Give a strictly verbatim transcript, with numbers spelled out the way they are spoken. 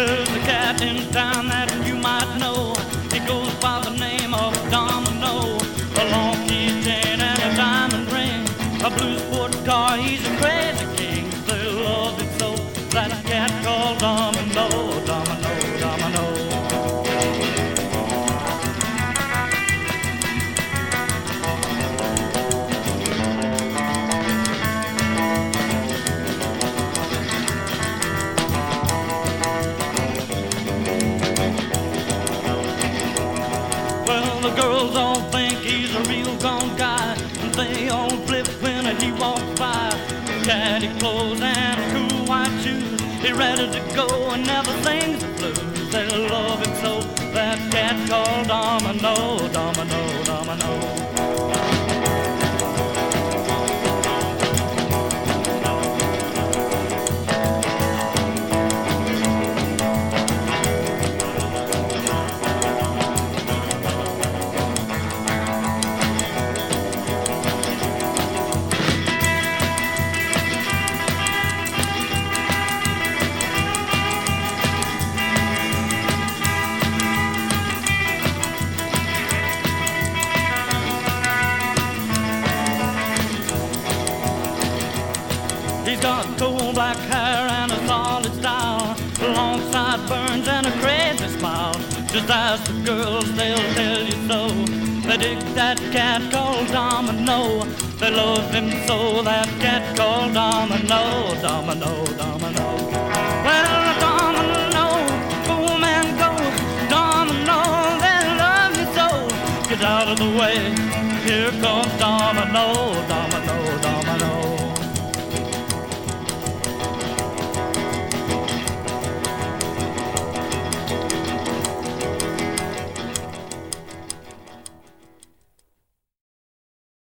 There's a cat in town that you might know. He goes by the name of Domino. A long keychain and a diamond ring, a blue sport car, he's a crazy king. They love him so, that cat called Domino, Domino, Domino. Well, the girls all think he's a real gone guy, and they all flip when he walks by. Caddy clothes and cool white shoes, he's ready to go and never sings the blues. They love him so, that cat called Domino, Domino, Domino. He's got coal black hair and a solid style, long sideburns and a crazy smile. Just ask the girls, they'll tell you so. They dig that cat called Domino. They love him so, that cat called Domino, Domino, Domino. Well, Domino, boom and go, Domino, they love you so. Get out of the way, here comes Domino, Domino, Domino.